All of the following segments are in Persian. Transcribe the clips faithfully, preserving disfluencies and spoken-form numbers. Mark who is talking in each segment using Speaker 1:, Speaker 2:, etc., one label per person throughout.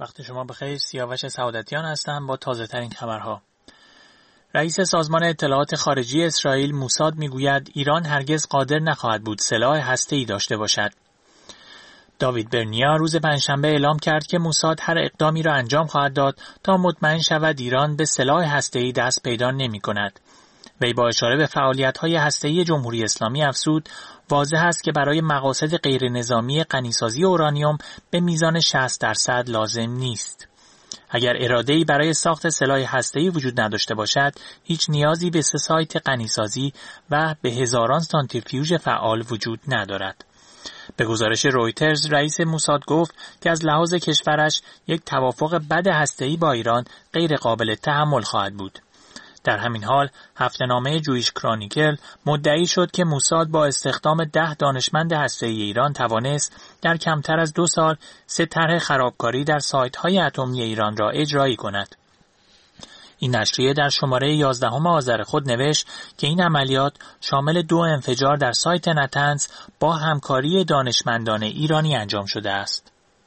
Speaker 1: وقت شما بخیر. سیاوش سعادتیان هستم با تازه ترین خبرها. رئیس سازمان اطلاعات خارجی اسرائیل موساد میگوید ایران هرگز قادر نخواهد بود سلاح هسته‌ای داشته باشد. داوید برنیا روز پنجشنبه اعلام کرد که موساد هر اقدامی را انجام خواهد داد تا مطمئن شود ایران به سلاح هسته‌ای دست پیدا نمی‌کند. وی با اشاره به فعالیت‌های هسته‌ای جمهوری اسلامی افزود واضح است که برای مقاصد غیر نظامی غنیسازی اورانیوم به میزان شصت درصد لازم نیست. اگر اراده‌ای برای ساخت سلاح هسته‌ای وجود نداشته باشد، هیچ نیازی به سه سایت غنیسازی و به هزاران سانتریفیوژ فعال وجود ندارد. به گزارش رویترز، رئیس موساد گفت که از لحاظ کشورش یک توافق بد هسته‌ای با ایران غیر قابل تحمل خواهد بود. در همین حال هفته‌نامه جویش کرونیکل مدعی شد که موساد با استخدام ده دانشمند هسته‌ای ایران توانست در کمتر از دو سال سه طرح خرابکاری در سایت‌های اتمی ایران را اجرایی کند. این نشریه در شماره یازدهم آذر خود نوشت که این عملیات شامل دو انفجار در سایت نتنز با همکاری دانشمندان ایرانی انجام شده است.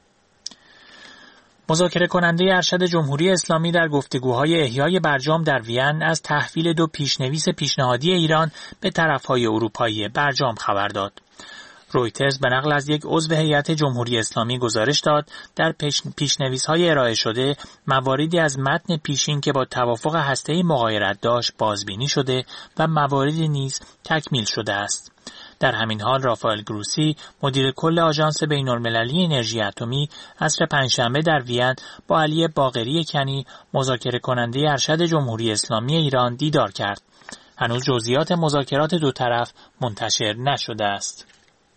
Speaker 1: مذاکره کننده ارشد جمهوری اسلامی در گفتگوهای احیای برجام در وین از تحویل دو پیشنویس پیشنهادی ایران به طرفهای اروپایی برجام خبر داد. رویترز به نقل از یک عضو هیئت جمهوری اسلامی گزارش داد در پیشنویس‌های ارائه شده مواردی از متن پیشین که با توافق هسته‌ای مغایرت داشت بازبینی شده و مواردی نیز تکمیل شده است. در همین حال رافائل گروسی، مدیر کل آژانس بین‌المللی انرژی اتمی، عصر پنجشنبه در وین با علی باقری کنی، مذاکره کننده ارشد جمهوری اسلامی ایران دیدار کرد. هنوز جزئیات مذاکرات دو طرف منتشر نشده است.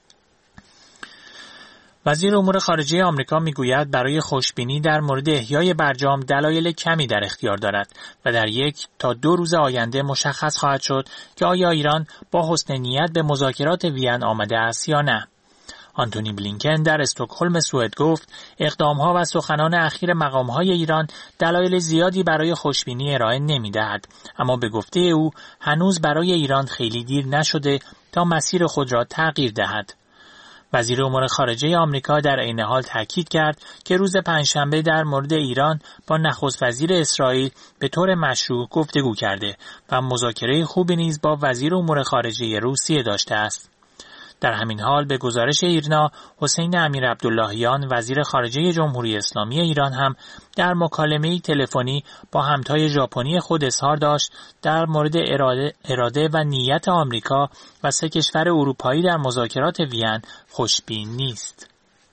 Speaker 1: وزیر امور خارجه آمریکا میگوید برای خوشبینی در مورد احیای برجام دلایل کمی در اختیار دارد و در یک تا دو روز آینده مشخص خواهد شد که آیا ایران با حسن نیت به مذاکرات وین آمده است یا نه. آنتونی بلینکن در استکهلم سوئد گفت اقدامها و سخنان اخیر مقامهای ایران دلایل زیادی برای خوشبینی ارائه نمی‌دهد، اما به گفته او هنوز برای ایران خیلی دیر نشده تا مسیر خود را تغییر دهد. وزیر امور خارجه آمریکا در عین حال تاکید کرد که روز پنجشنبه در مورد ایران با نخست وزیر اسرائیل به طور مشروع گفتگو کرده و مذاکره خوبی نیز با وزیر امور خارجه روسیه داشته است. در همین حال به گزارش ایرنا، حسین امیر عبداللهیان وزیر خارجه جمهوری اسلامی ایران هم در مکالمه‌ای تلفنی با همتای ژاپنی خود اظهار داشت در مورد اراده, اراده و نیت آمریکا و سه کشور اروپایی در مذاکرات وین خوشبین نیست.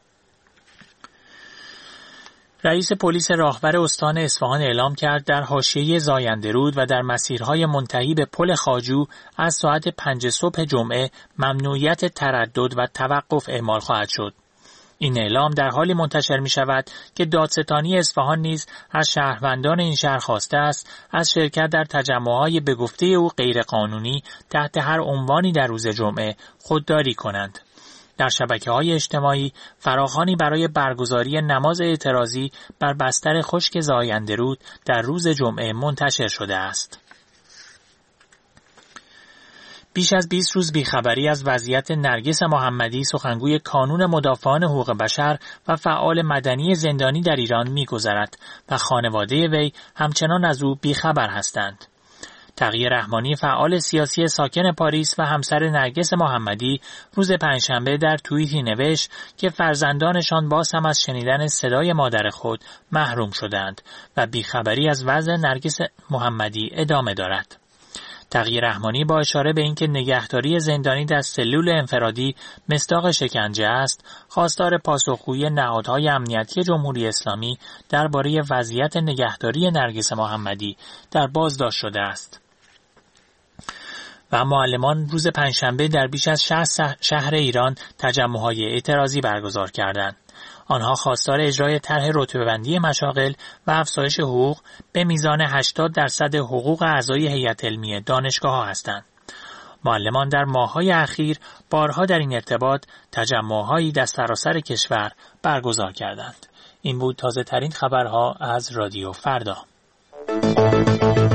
Speaker 1: رئیس پلیس راهبر استان اصفهان اعلام کرد در حاشیه زاینده‌رود و در مسیرهای منتهی به پل خواجو از ساعت پنج صبح جمعه ممنوعیت تردد و توقف اعمال خواهد شد. این اعلام در حالی منتشر می شود که دادستانی اصفهان نیز از شهروندان این شهر خواسته است از شرکت در تجمع‌های به گفته او غیرقانونی تحت هر عنوانی در روز جمعه خودداری کنند. در شبکه‌های اجتماعی فراخوانی برای برگزاری نماز اعتراضی بر بستر خشک زاینده‌رود در روز جمعه منتشر شده است. بیش از بیست روز بیخبری از وضعیت نرگس محمدی، سخنگوی کانون مدافعان حقوق بشر و فعال مدنی زندانی در ایران می‌گذرد و خانواده وی همچنان از او بیخبر هستند. تقی رحمانی، فعال سیاسی ساکن پاریس و همسر نرگس محمدی، روز پنجشنبه در توییتی نوشت که فرزندانشان باز هم از شنیدن صدای مادر خود محروم شدند و بیخبری از وضع نرگس محمدی ادامه دارد. تقی رحمانی با اشاره به اینکه نگهداری زندانی در سلول انفرادی مصداق شکنجه است، خواستار پاسخگویی نهادهای امنیتی جمهوری اسلامی درباره وضعیت نگهداری نرگس محمدی در بازداشت شده است. و معلمان روز پنجشنبه در بیش از شصت شهر ایران تجمع‌های اعتراضی برگزار کردند. آنها خواستار اجرای طرح رتبه‌بندی مشاغل و افزایش حقوق به میزان هشتاد درصد حقوق اعضای هیئت علمی دانشگاه‌ها هستند. معلمان در ماه‌های اخیر بارها در این ارتباط تجمع‌هایی در سراسر کشور برگزار کردند. این بود تازه ترین خبرها از رادیو فردا.